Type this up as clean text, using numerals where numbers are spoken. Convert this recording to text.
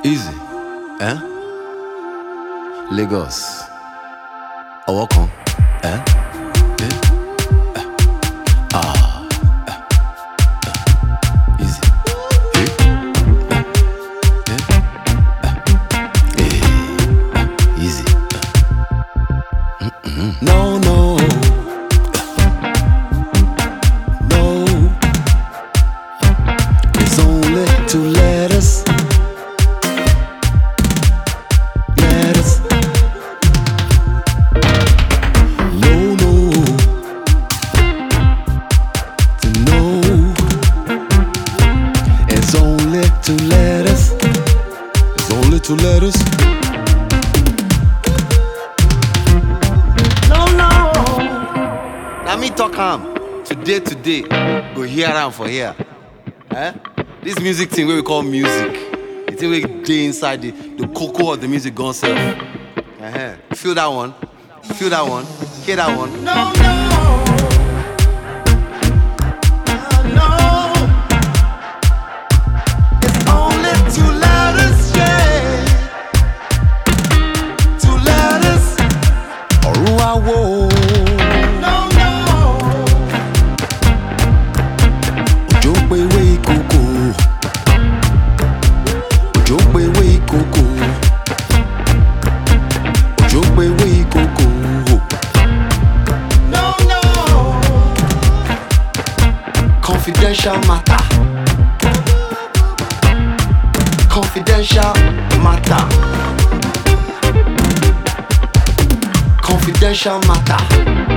Easy, hein? Lagos, Owokon, hein? Easy, easy. No, no, no. It's only two letters. No, no. To know. It's only two letters. It's only two letters. No, no. Now me talk am. Today, go hear am for here. Eh? This music thing wey we call music, the thing wey dey inside the cocoa of the music gone self. Feel that one? Feel that one? Hear that one? No, no, it's only two letters, yeah. Two letters. Oruawo. No, no. Ojopewe koko. Ojopewe koko. Ojopewe koko. No, no. Confidential matter. Confidential matter. Confidential matter.